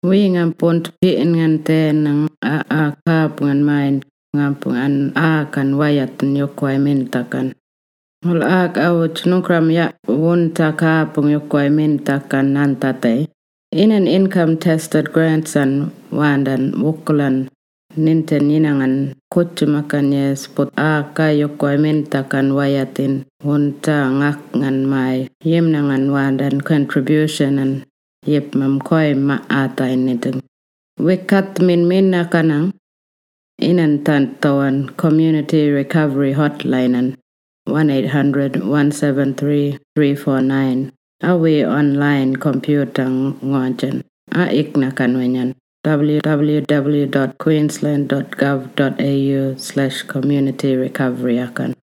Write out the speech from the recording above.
Wingan pont piin ngan te nang a kap ngan main ngan a kan wayat nyokwai mintakan. Hol ak awut nukram ya wunta kapung yokwai mintakan nantate. In an income tested grandson wandan wukulan ninten yinangan kuchumakan yes put a ka yokwai mintakan wayatin wunta ngak ngan mai yimnangan wandan contribution and yip mam koi ma ata initeng. Wikat min kanang inan tantawan community recovery hotline and 1-800-173-349. Awe online computer ngonchen. A ikna kanwenyan www.queensland.gov.au/community recovery akan.